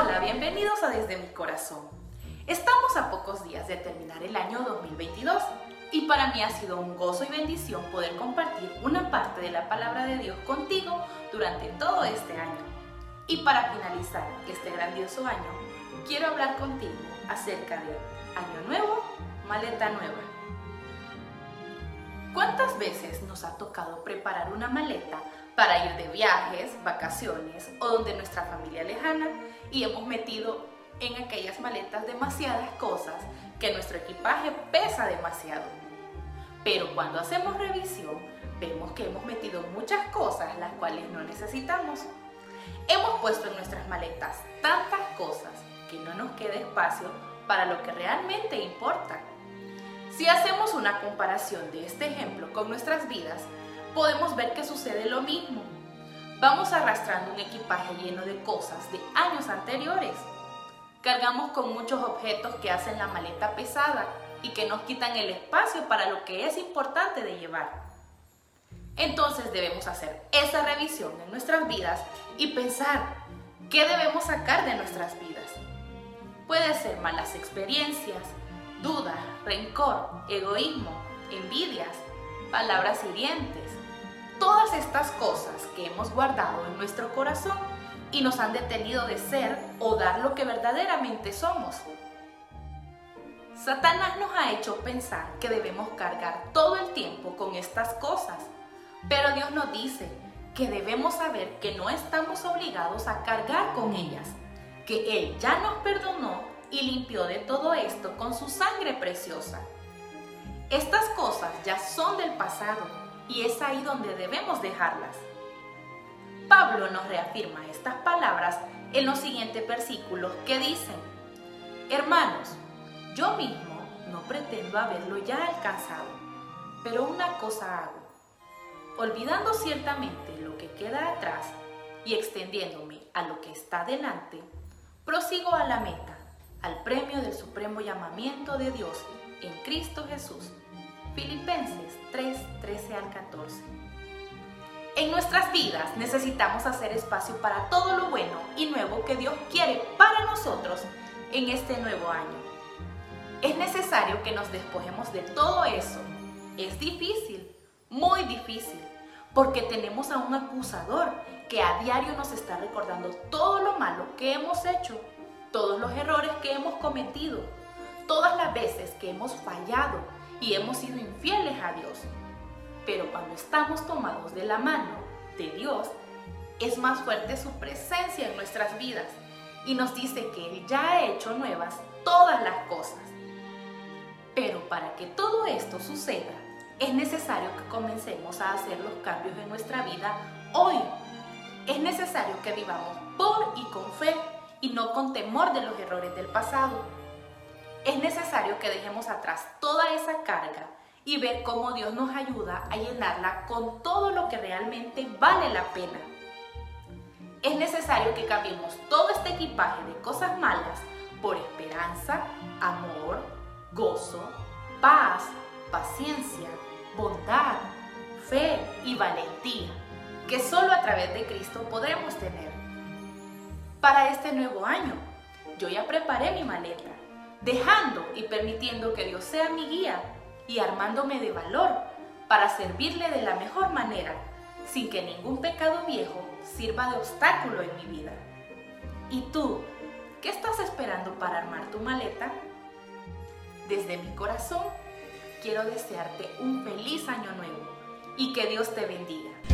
Hola, bienvenidos a Desde mi Corazón. Estamos a pocos días de terminar el año 2022 y para mí ha sido un gozo y bendición poder compartir una parte de la palabra de Dios contigo durante todo este año. Y para finalizar este grandioso año, quiero hablar contigo acerca de Año Nuevo, Maleta Nueva. ¿Cuántas veces nos ha tocado preparar una maleta para ir de viajes, vacaciones o donde nuestra familia lejana y hemos metido en aquellas maletas demasiadas cosas que nuestro equipaje pesa demasiado? Pero cuando hacemos revisión, vemos que hemos metido muchas cosas las cuales no necesitamos. Hemos puesto en nuestras maletas tantas cosas que no nos queda espacio para lo que realmente importa. Si hacemos una comparación de este ejemplo con nuestras vidas, podemos ver que sucede lo mismo. Vamos arrastrando un equipaje lleno de cosas de años anteriores. Cargamos con muchos objetos que hacen la maleta pesada y que nos quitan el espacio para lo que es importante de llevar. Entonces debemos hacer esa revisión en nuestras vidas y pensar qué debemos sacar de nuestras vidas. Puede ser malas experiencias, dudas, rencor, egoísmo, envidias, palabras hirientes. Todas estas cosas que hemos guardado en nuestro corazón y nos han detenido de ser o dar lo que verdaderamente somos. Satanás nos ha hecho pensar que debemos cargar todo el tiempo con estas cosas, pero Dios nos dice que debemos saber que no estamos obligados a cargar con ellas, que Él ya nos perdonó y limpió de todo esto con su sangre preciosa. Estas cosas ya son del pasado y es ahí donde debemos dejarlas. Pablo nos reafirma estas palabras en los siguientes versículos que dicen: Hermanos, yo mismo no pretendo haberlo ya alcanzado, pero una cosa hago, olvidando ciertamente lo que queda atrás y extendiéndome a lo que está delante, prosigo a la meta, al premio del supremo llamamiento de Dios en Cristo Jesús. Filipenses 3, 13 al 14. En nuestras vidas necesitamos hacer espacio para todo lo bueno y nuevo que Dios quiere para nosotros en este nuevo año. Es necesario que nos despojemos de todo eso. Es difícil, muy difícil, porque tenemos a un acusador que a diario nos está recordando todo lo malo que hemos hecho, todos los errores que hemos cometido, todas las veces que hemos fallado y hemos sido infieles a Dios. Pero cuando estamos tomados de la mano de Dios, es más fuerte su presencia en nuestras vidas y nos dice que Él ya ha hecho nuevas todas las cosas. Pero para que todo esto suceda, es necesario que comencemos a hacer los cambios en nuestra vida hoy. Es necesario que vivamos por y con fe y no con temor de los errores del pasado. Es necesario que dejemos atrás toda esa carga y ver cómo Dios nos ayuda a llenarla con todo lo que realmente vale la pena. Es necesario que cambiemos todo este equipaje de cosas malas por esperanza, amor, gozo, paz, paciencia, bondad, fe y valentía, que solo a través de Cristo podremos tener. Para este nuevo año, yo ya preparé mi maleta, dejando y permitiendo que Dios sea mi guía y armándome de valor para servirle de la mejor manera, sin que ningún pecado viejo sirva de obstáculo en mi vida. ¿Y tú, qué estás esperando para armar tu maleta? Desde mi corazón, quiero desearte un feliz año nuevo y que Dios te bendiga.